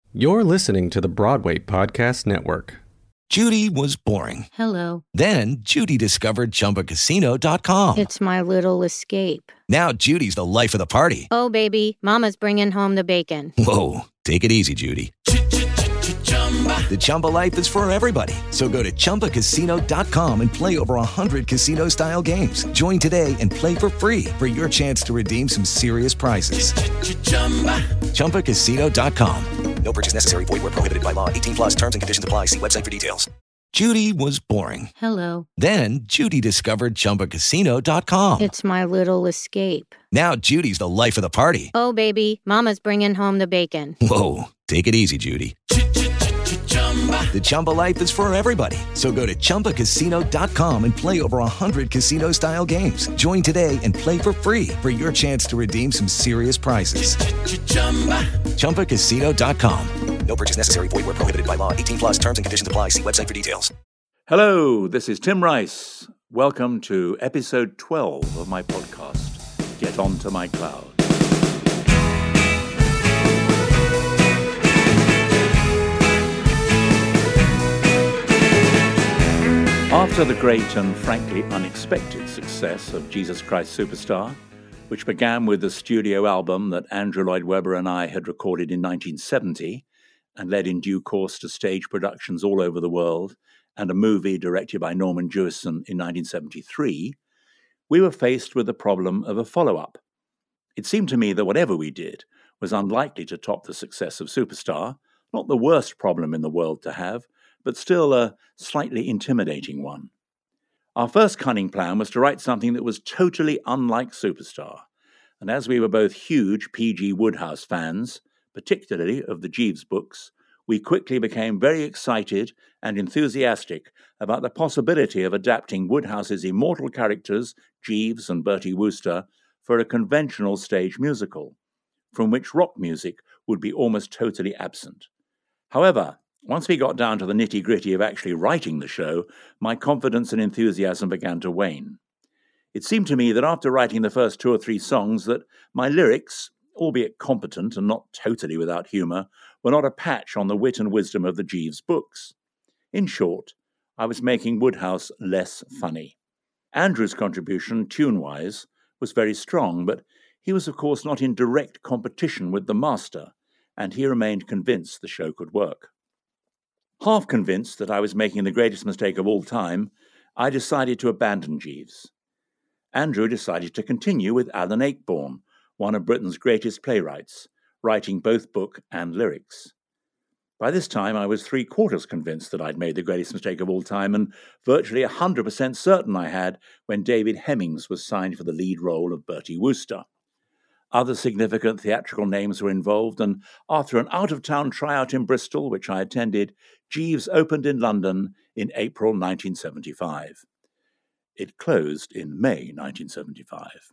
You're listening to the Broadway Podcast Network. Judy was boring. Hello. Then Judy discovered ChumbaCasino.com. It's my little escape. Now Judy's the life of the party. Oh, baby, mama's bringing home the bacon. Whoa, take it easy, Judy. The Chumba life is for everybody. So go to ChumbaCasino.com and play over 100 casino-style games. Join today and play for free for your chance to redeem some serious prizes. ChumbaCasino.com. No purchase necessary. Void where prohibited by law. 18 plus terms and conditions apply. See website for details. Judy was boring. Hello. Then Judy discovered ChumbaCasino.com. It's my little escape. Now Judy's the life of the party. Oh, baby, mama's bringing home the bacon. Whoa, take it easy, Judy. The Chumba life is for everybody. So go to ChumbaCasino.com and play over 100 casino-style games. Join today and play for free for your chance to redeem some serious prizes. ChumbaCasino.com. No purchase necessary. Void where prohibited by law. 18 plus terms and conditions apply. See website for details. Hello, this is Tim Rice. Welcome to episode 12 of my podcast, Get Onto My Cloud. After the great and frankly unexpected success of Jesus Christ Superstar, which began with the studio album that Andrew Lloyd Webber and I had recorded in 1970 and led in due course to stage productions all over the world and a movie directed by Norman Jewison in 1973, we were faced with the problem of a follow-up. It seemed to me that whatever we did was unlikely to top the success of Superstar, not the worst problem in the world to have, but still a slightly intimidating one. Our first cunning plan was to write something that was totally unlike Superstar, and as we were both huge P.G. Wodehouse fans, particularly of the Jeeves books, we quickly became very excited and enthusiastic about the possibility of adapting Wodehouse's immortal characters, Jeeves and Bertie Wooster, for a conventional stage musical, from which rock music would be almost totally absent. However, once we got down to the nitty-gritty of actually writing the show, my confidence and enthusiasm began to wane. It seemed to me that after writing the first 2 or 3 songs that my lyrics, albeit competent and not totally without humour, were not a patch on the wit and wisdom of the Jeeves books. In short, I was making Wodehouse less funny. Andrew's contribution, tune-wise, was very strong, but he was of course not in direct competition with the master, and he remained convinced the show could work. Half convinced that I was making the greatest mistake of all time, I decided to abandon Jeeves. Andrew decided to continue with Alan Ayckbourn, one of Britain's greatest playwrights, writing both book and lyrics. By this time, I was 3/4 convinced that I'd made the greatest mistake of all time, and virtually 100% certain I had when David Hemmings was signed for the lead role of Bertie Wooster. Other significant theatrical names were involved, and after an out-of-town tryout in Bristol, which I attended, Jeeves opened in London in April 1975. It closed in May 1975.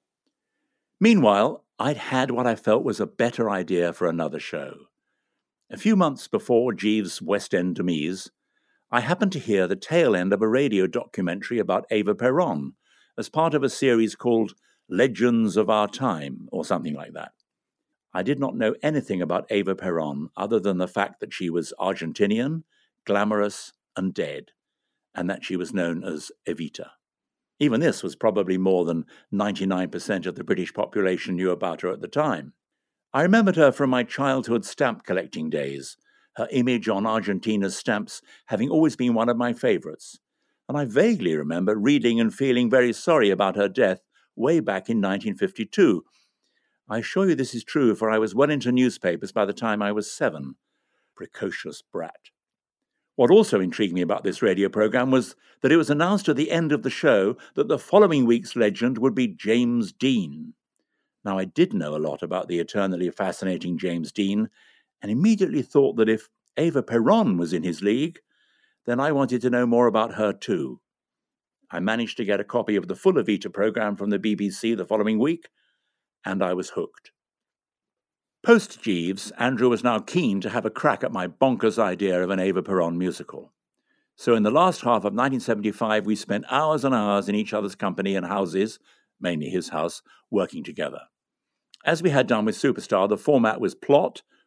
Meanwhile, I'd had what I felt was a better idea for another show. A few months before Jeeves' West End demise, I happened to hear the tail end of a radio documentary about Eva Peron as part of a series called Legends of Our Time, or something like that. I did not know anything about Eva Peron other than the fact that she was Argentinian, glamorous, and dead, and that she was known as Evita. Even this was probably more than 99% of the British population knew about her at the time. I remembered her from my childhood stamp collecting days, her image on Argentina's stamps having always been one of my favourites, and I vaguely remember reading and feeling very sorry about her death way back in 1952. I assure you this is true, for I was well into newspapers by the time I was 7. Precocious brat. What also intrigued me about this radio programme was that it was announced at the end of the show that the following week's legend would be James Dean. Now, I did know a lot about the eternally fascinating James Dean, and immediately thought that if Eva Peron was in his league, then I wanted to know more about her too. I managed to get a copy of the full Evita programme from the BBC the following week, and I was hooked. Post-Jeeves, Andrew was now keen to have a crack at my bonkers idea of an Eva Peron musical. So in the last half of 1975, we spent hours and hours in each other's company and houses, mainly his house, working together. As we had done with Superstar, the format was plot,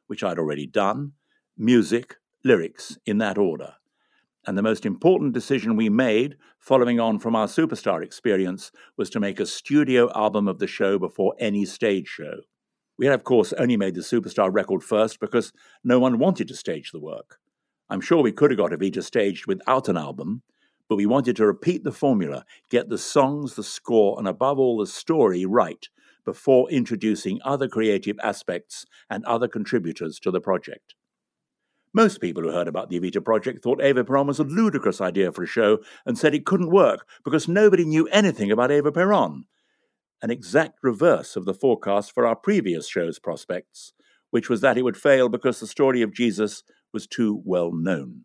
which I'd already done, music, lyrics, in that order. And the most important decision we made, following on from our Superstar experience, was to make a studio album of the show before any stage show. We had, of course, only made the Superstar record first because no one wanted to stage the work. I'm sure we could have got Evita staged without an album, but we wanted to repeat the formula, get the songs, the score, and above all the story right before introducing other creative aspects and other contributors to the project. Most people who heard about the Evita project thought Eva Peron was a ludicrous idea for a show and said it couldn't work because nobody knew anything about Eva Peron. An exact reverse of the forecast for our previous show's prospects, which was that it would fail because the story of Jesus was too well known.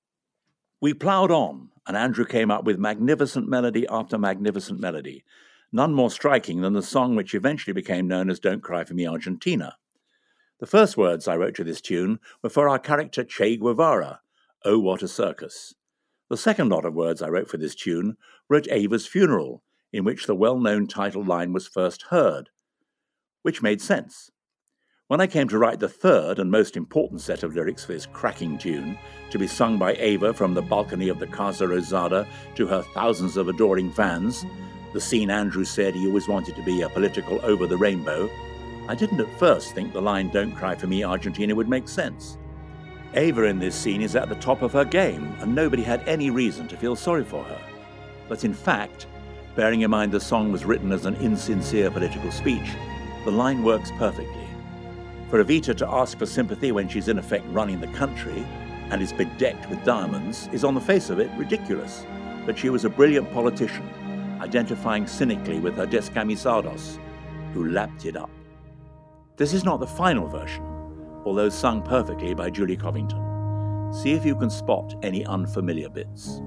We ploughed on, and Andrew came up with magnificent melody after magnificent melody, none more striking than the song which eventually became known as Don't Cry for Me, Argentina. The first words I wrote to this tune were for our character Che Guevara, Oh What a Circus. The second lot of words I wrote for this tune were at Ava's funeral, in which the well-known title line was first heard, which made sense. When I came to write the third and most important set of lyrics for this cracking tune, to be sung by Ava from the balcony of the Casa Rosada to her thousands of adoring fans, the scene Andrew said he always wanted to be a political over-the-rainbow, I didn't at first think the line Don't Cry for Me, Argentina would make sense. Ava in this scene is at the top of her game, and nobody had any reason to feel sorry for her. But in fact, bearing in mind the song was written as an insincere political speech, the line works perfectly. For Evita to ask for sympathy when she's in effect running the country and is bedecked with diamonds is on the face of it ridiculous, but she was a brilliant politician, identifying cynically with her descamisados, who lapped it up. This is not the final version, although sung perfectly by Julie Covington. See if you can spot any unfamiliar bits.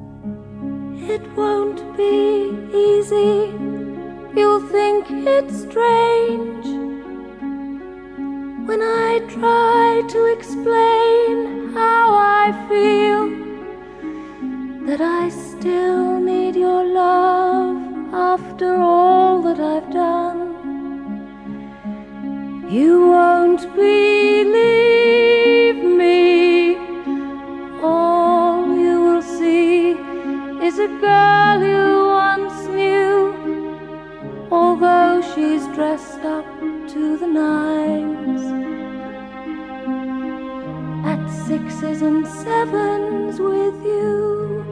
It won't be easy, you'll think it's strange when I try to explain how I feel, that I still need your love after all that I've done. You won't believe me, all you will see is a girl you once knew, although she's dressed up to the nines, at 6s and 7s with you.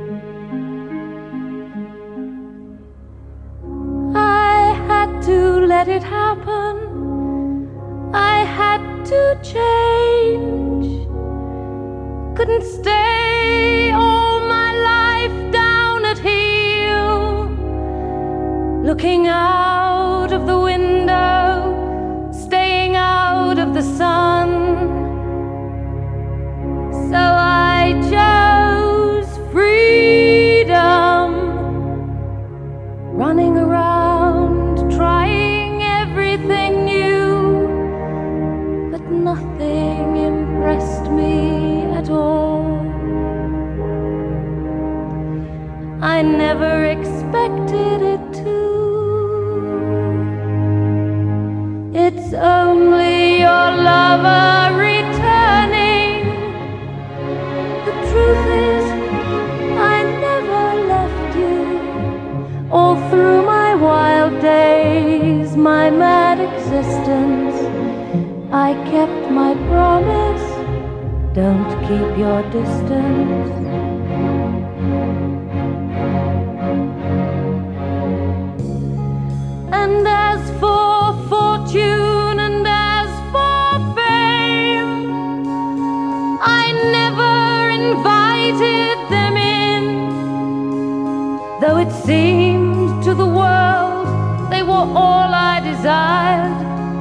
I had to let it happen, I had to change, couldn't stay all my life down at heel, looking out of the window, staying out of the sun. So I chose freedom, running around, trying everything new, but nothing impressed me at all. I never expected it to. It's only your lover returning. The truth is, I never left you. All through my wild days, my mad existence, I kept my promise. Don't keep your distance. And as for fortune and as for fame, I never invited them in, though it seemed to the world they were all I desired.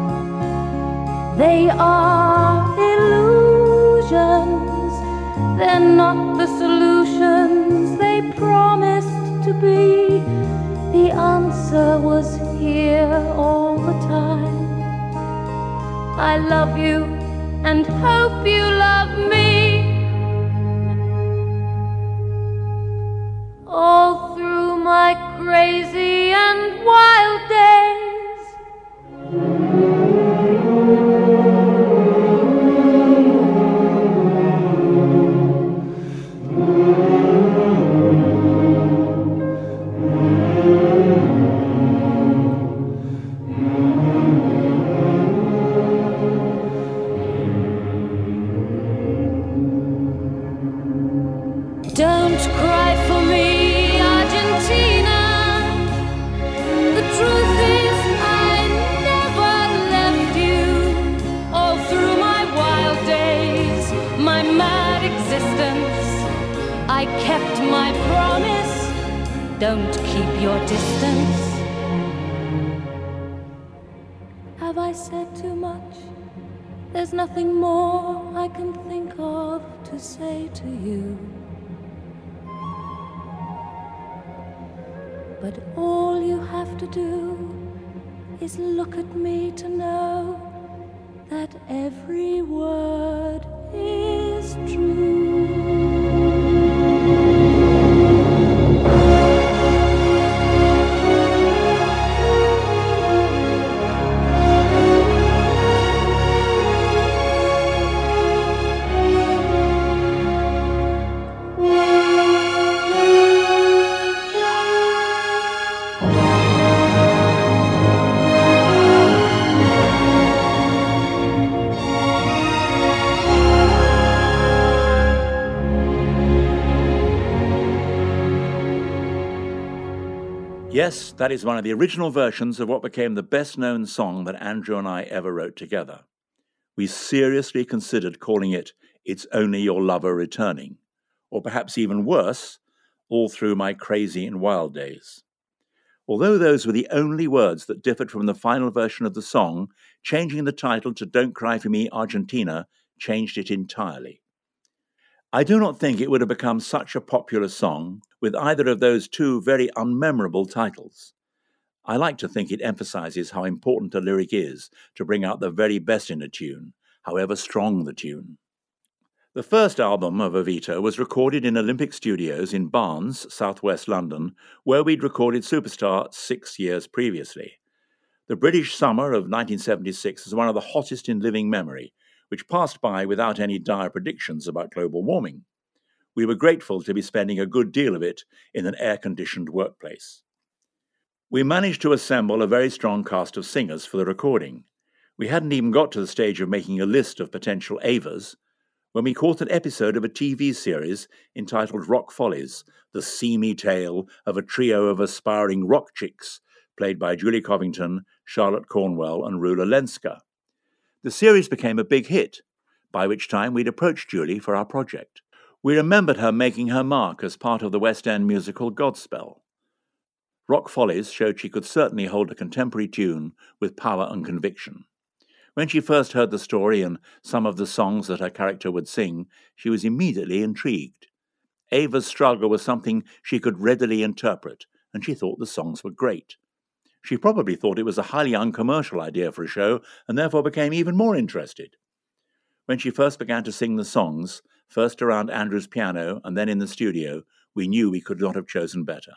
They are illusions, they're not the solutions they promised to be. The answer was here all the time. I love you and hope you love me. All through my crazy and wild days. Don't cry for me, Argentina. The truth is I never left you. All through my wild days, my mad existence, I kept my promise. Don't keep your distance. Have I said too much? There's nothing more I can think of to say to you. But all you have to do is look at me to know that every word is true. Yes, that is one of the original versions of what became the best-known song that Andrew and I ever wrote together. We seriously considered calling it It's Only Your Lover Returning, or perhaps even worse, All Through My Crazy and Wild Days. Although those were the only words that differed from the final version of the song, changing the title to Don't Cry For Me, Argentina changed it entirely. I do not think it would have become such a popular song with either of those two very unmemorable titles. I like to think it emphasizes how important a lyric is to bring out the very best in a tune, however strong the tune. The first album of Evita was recorded in Olympic Studios in Barnes, southwest London, where we'd recorded Superstar 6 years previously. The British summer of 1976 is one of the hottest in living memory, which passed by without any dire predictions about global warming. We were grateful to be spending a good deal of it in an air-conditioned workplace. We managed to assemble a very strong cast of singers for the recording. We hadn't even got to the stage of making a list of potential Avas when we caught an episode of a TV series entitled Rock Follies, the seamy tale of a trio of aspiring rock chicks, played by Julie Covington, Charlotte Cornwell, and Rula Lenska. The series became a big hit, by which time we'd approached Julie for our project. We remembered her making her mark as part of the West End musical Godspell. Rock Follies showed she could certainly hold a contemporary tune with power and conviction. When she first heard the story and some of the songs that her character would sing, she was immediately intrigued. Ava's struggle was something she could readily interpret, and she thought the songs were great. She probably thought it was a highly uncommercial idea for a show, and therefore became even more interested. When she first began to sing the songs, first around Andrew's piano and then in the studio, we knew we could not have chosen better.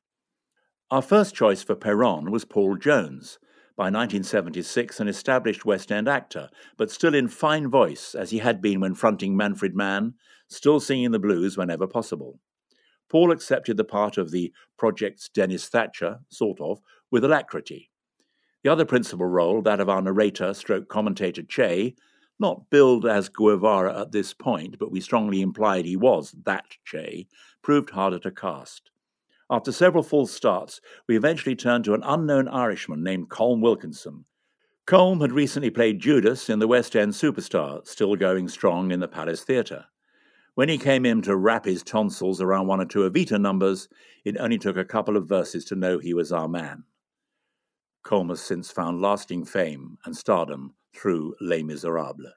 Our first choice for Perron was Paul Jones, by 1976 an established West End actor, but still in fine voice as he had been when fronting Manfred Mann, still singing the blues whenever possible. Paul accepted the part of the project's Dennis Thatcher, sort of, with alacrity. The other principal role, that of our narrator/commentator Che, not billed as Guevara at this point, but we strongly implied he was that Che, proved harder to cast. After several false starts, we eventually turned to an unknown Irishman named Colm Wilkinson. Colm had recently played Judas in the West End Superstar, still going strong in the Palace Theatre. When he came in to wrap his tonsils around one or two Evita numbers, it only took a couple of verses to know he was our man. Colm has since found lasting fame and stardom through Les Miserables.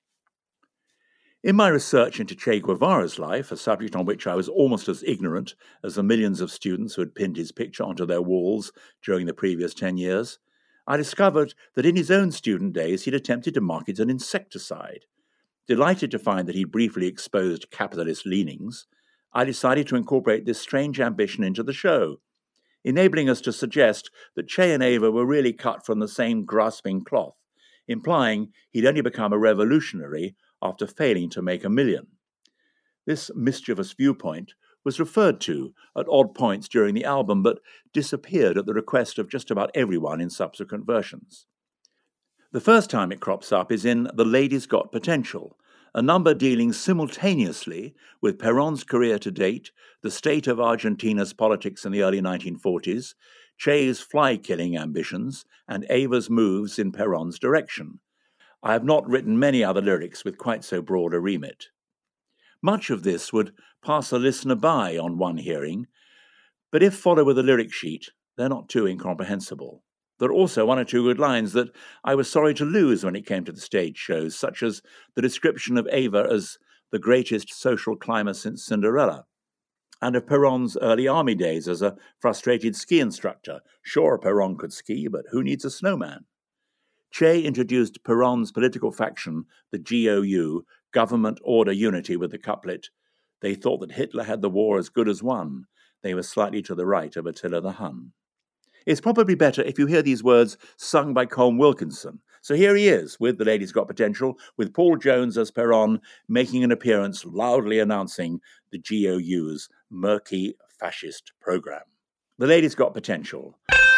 In my research into Che Guevara's life, a subject on which I was almost as ignorant as the millions of students who had pinned his picture onto their walls during the previous 10 years, I discovered that in his own student days he'd attempted to market an insecticide. Delighted to find that he'd briefly exposed capitalist leanings, I decided to incorporate this strange ambition into the show, enabling us to suggest that Che and Ava were really cut from the same grasping cloth, implying he'd only become a revolutionary after failing to make $1 million. This mischievous viewpoint was referred to at odd points during the album, but disappeared at the request of just about everyone in subsequent versions. The first time it crops up is in The Lady's Got Potential, a number dealing simultaneously with Perón's career to date, the state of Argentina's politics in the early 1940s, Che's fly-killing ambitions, and Eva's moves in Perón's direction. I have not written many other lyrics with quite so broad a remit. Much of this would pass a listener by on one hearing, but if followed with a lyric sheet, they're not too incomprehensible. There are also one or two good lines that I was sorry to lose when it came to the stage shows, such as the description of Eva as the greatest social climber since Cinderella, and of Perón's early army days as a frustrated ski instructor. Sure, Perón could ski, but who needs a snowman? Che introduced Perón's political faction, the GOU, Government Order Unity, with the couplet, "They thought that Hitler had the war as good as won. They were slightly to the right of Attila the Hun." It's probably better if you hear these words sung by Colm Wilkinson. So here he is with The Lady's Got Potential, with Paul Jones as Perón making an appearance, loudly announcing the GOU's murky fascist program. The Lady's Got Potential.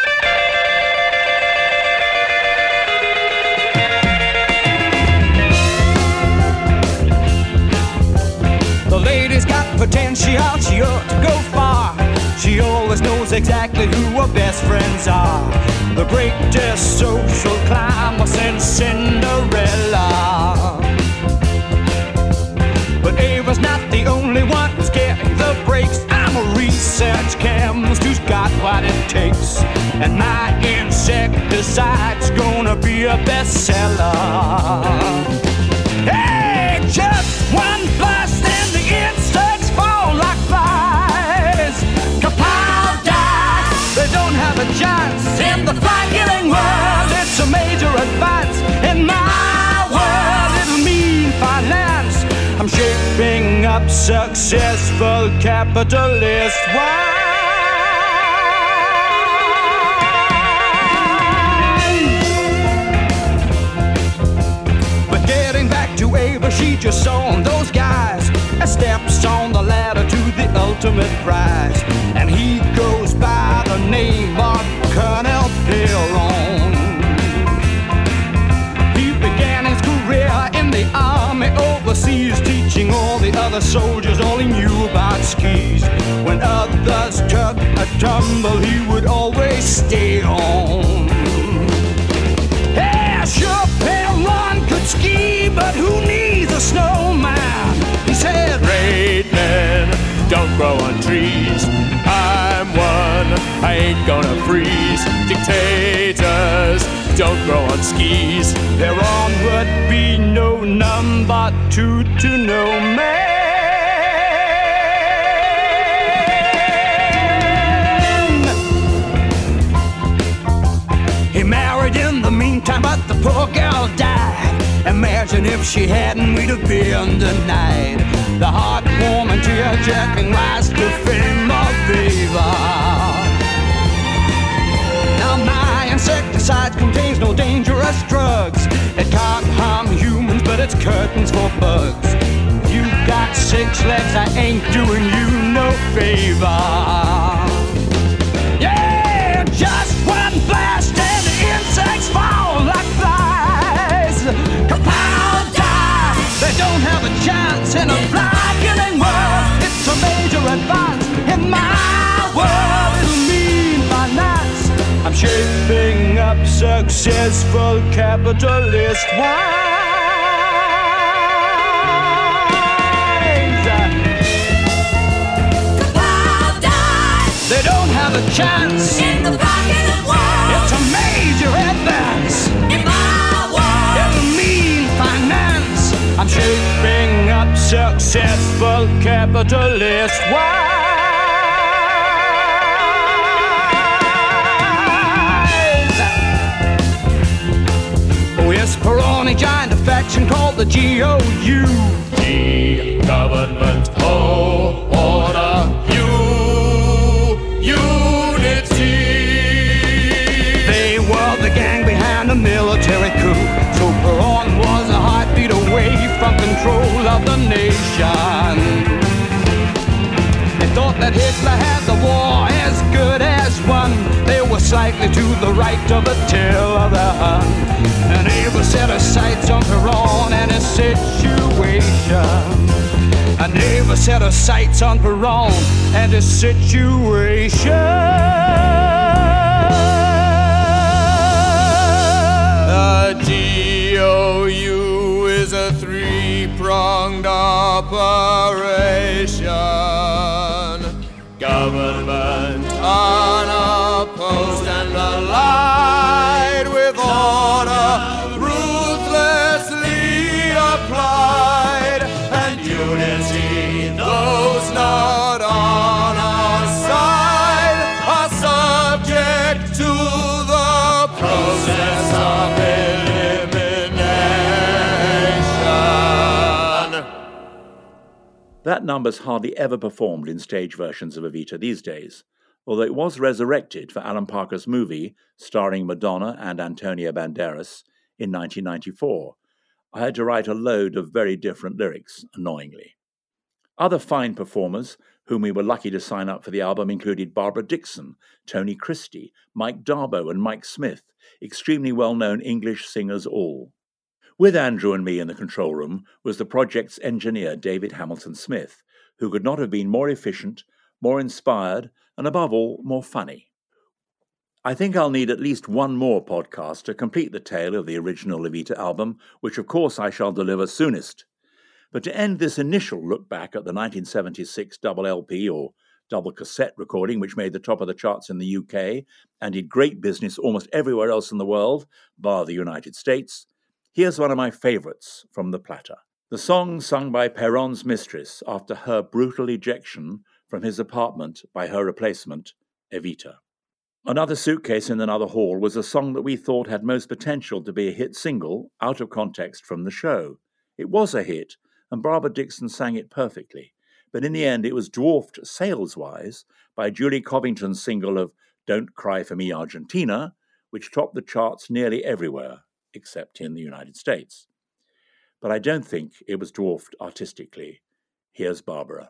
The lady's got potential, she ought to go far. She always knows exactly who her best friends are. The greatest social climber since Cinderella. But Ava's not the only one who's getting the breaks. I'm a research chemist who's got what it takes. And my insecticide's gonna be a bestseller. Hey, just one blast and the insects fall like flies. Kapow, die. They don't have a chance in the fly-killing world. It's a major advance in my world. It'll mean finance. I'm shaping up successful capitalist wine. But getting back to Ava, she just saw those guys as steps on the ladder to the ultimate prize. And he goes by the name of Colonel Perón. He began his career in the army overseas, teaching all the other soldiers all he knew about skis. When others took a tumble, he would always stay on. Yeah, sure, Perón could ski, but who needs a snowman? He said, Great men don't grow on trees. I'm one, I ain't gonna freeze. Dictators don't grow on skis. Perón would be no number two to no man. He married in the meantime, but the poor girl died. Imagine if she hadn't, we'd have been denied the heartwarming, tear-jerking rise to fame of Eva. Now my insecticide contains no dangerous drugs. It can't harm humans, but it's curtains for bugs. You got 6 legs, I ain't doing you no favor. Yeah, just one blast and the insects fall like flies. Kapow, die! They don't have a chance in a fly-killing world. It's a major advance in my world. It'll mean finance. I'm shaping up successful capitalist wines. Kapow, die! They don't have a chance In the fly-killing world. It's a major advance In my world. it'll mean finance. I'm shaping up successful capitalist wines. Oh yes, Perón joined a faction called the GOU. The government, oh, order, unity. They were the gang behind a military coup. So Perón was a heartbeat away from control of the nation. They thought that Hitler had the war as good as won. They were slightly to the right of the tail of the Hun. And Ava set her sights on Perron and his situation. And Ava set her sights on Perron and his situation. The GOU is a three-pronged operation. Government unopposed and allied with order ruthlessly applied, and unity, those not on our side are subject to the process of elimination. That number's hardly ever performed in stage versions of Evita these days, although it was resurrected for Alan Parker's movie starring Madonna and Antonio Banderas in 1994. I had to write a load of very different lyrics, annoyingly. Other fine performers whom we were lucky to sign up for the album included Barbara Dickson, Tony Christie, Mike Darbo and Mike Smith, extremely well-known English singers all. With Andrew and me in the control room was the project's engineer David Hamilton Smith, who could not have been more efficient, more inspired, and above all, more funny. I think I'll need at least one more podcast to complete the tale of the original Evita album, which of course I shall deliver soonest. But to end this initial look back at the 1976 double LP or double cassette recording, which made the top of the charts in the UK and did great business almost everywhere else in the world, bar the United States, here's one of my favourites from The Platter. The song sung by Perron's mistress after her brutal ejection from his apartment by her replacement, Evita. Another Suitcase in Another Hall was a song that we thought had most potential to be a hit single out of context from the show. It was a hit, and Barbara Dickson sang it perfectly, but in the end it was dwarfed sales-wise by Julie Covington's single of Don't Cry for Me, Argentina, which topped the charts nearly everywhere, except in the United States. But I don't think it was dwarfed artistically. Here's Barbara.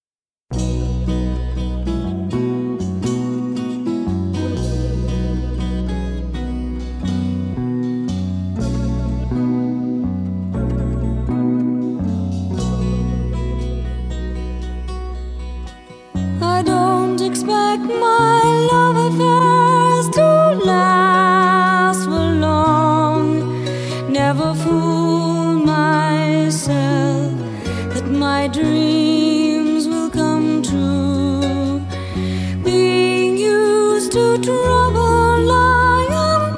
I don't expect my love affairs to last for long. Never fool myself that my dreams will come true. Being used to trouble, I am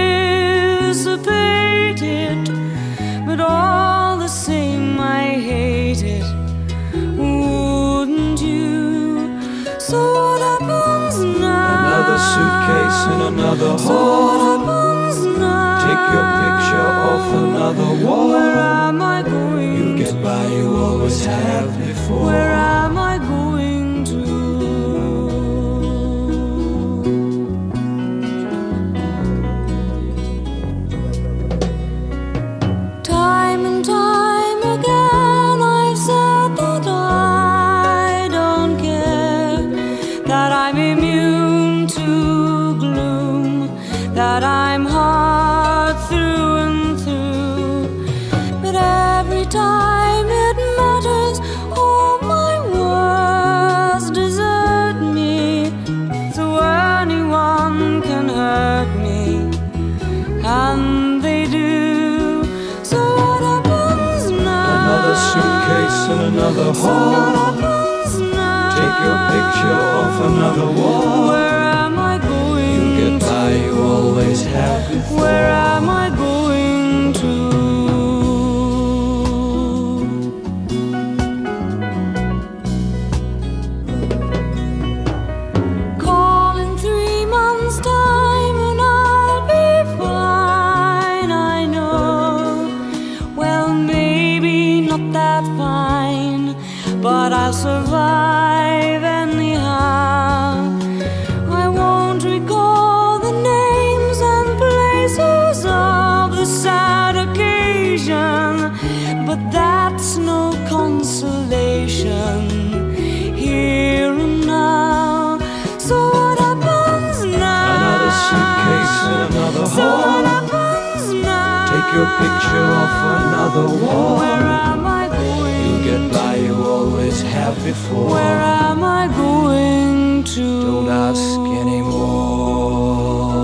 dissipated, but all the same I hate it. Wouldn't you? So what happens now? Another suitcase in another So what hall. happens now? Take your picture off another wall. Where am I going? You get by, you always have before. Where am I going to? Time and time again I've said that I don't care, that I'm immune to gloom, that I'm hard through and through. But every time it matters, all my words desert me. So anyone can hurt me, and they do. So what happens now? Another suitcase in another So what hall. happens now? Take your picture off another wall. Where am I going? You get by, you always have before. Where am I going to? Call in 3 months' time and I'll be fine, I know. Well, maybe not that fine, but I'll survive anyhow. I won't recall the names and places of the sad occasion, but that's no consolation here and now. So what happens now? Another off another war. Where am I going? You get by, you always have before. Where am I going to? Don't ask anymore.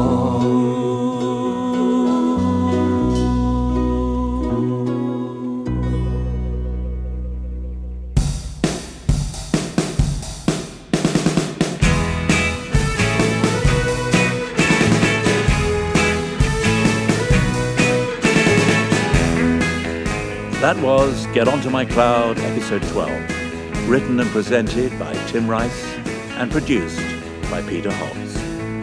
That was Get Onto My Cloud, episode 12, written and presented by Tim Rice and produced by Peter Hobbs.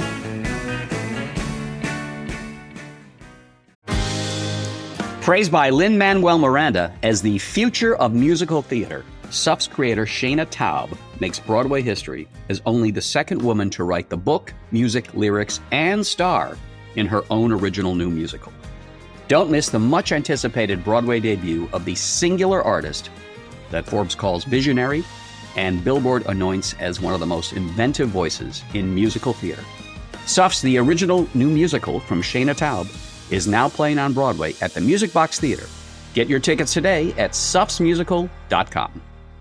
Praised by Lin-Manuel Miranda as the future of musical theater, SUF's creator Shana Taub makes Broadway history as only the second woman to write the book, music, lyrics, and star in her own original new musical. Don't miss the much-anticipated Broadway debut of the singular artist that Forbes calls visionary and Billboard anoints as one of the most inventive voices in musical theater. SUF's The Original New Musical from Shana Taub is now playing on Broadway at the Music Box Theater. Get your tickets today at sufsmusical.com.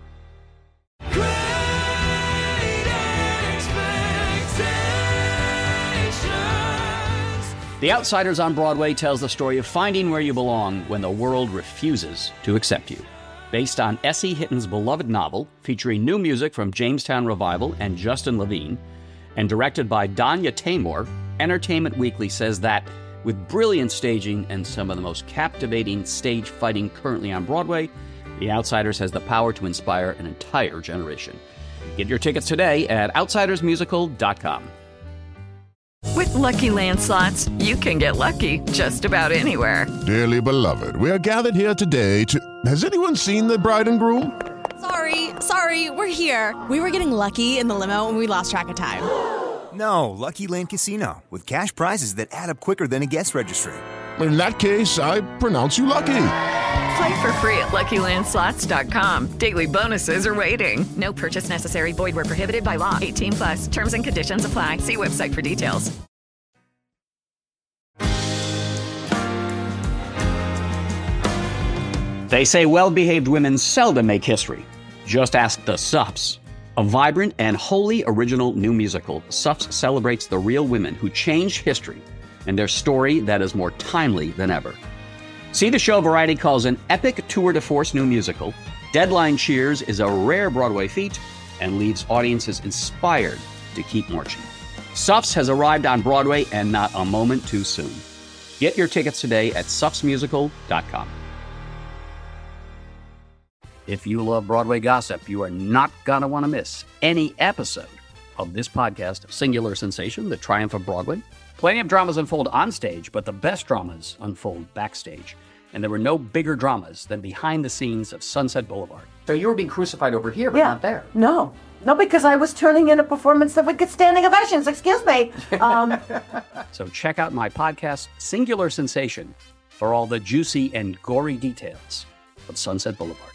The Outsiders on Broadway tells the story of finding where you belong when the world refuses to accept you. Based on S.E. Hitton's beloved novel, featuring new music from Jamestown Revival and Justin Levine, and directed by Danya Taymor, Entertainment Weekly says that, with brilliant staging and some of the most captivating stage fighting currently on Broadway, The Outsiders has the power to inspire an entire generation. Get your tickets today at outsidersmusical.com. With Lucky Land Slots, you can get lucky just about anywhere. Dearly beloved, we are gathered here today to... Has anyone seen the bride and groom? Sorry, we're here. We were getting lucky in the limo and we lost track of time. No, Lucky Land Casino, with cash prizes that add up quicker than a guest registry. In that case, I pronounce you lucky. Play for free at LuckyLandSlots.com. Daily bonuses are waiting. No purchase necessary. Void where prohibited by law. 18+. Terms and conditions apply. See website for details. They say well-behaved women seldom make history. Just ask the SUFs. A vibrant and wholly original new musical, SUFs celebrates the real women who changed history and their story that is more timely than ever. See the show Variety calls an epic tour de force new musical. Deadline cheers is a rare Broadway feat and leaves audiences inspired to keep marching. SUFs has arrived on Broadway and not a moment too soon. Get your tickets today at sufsmusical.com. If you love Broadway gossip, you are not going to want to miss any episode of this podcast of Singular Sensation, The Triumph of Broadway. Plenty of dramas unfold on stage, but the best dramas unfold backstage. And there were no bigger dramas than behind the scenes of Sunset Boulevard. So you were being crucified over here, but not there. No, because I was turning in a performance that would get standing ovations. Excuse me. So check out my podcast, Singular Sensation, for all the juicy and gory details of Sunset Boulevard.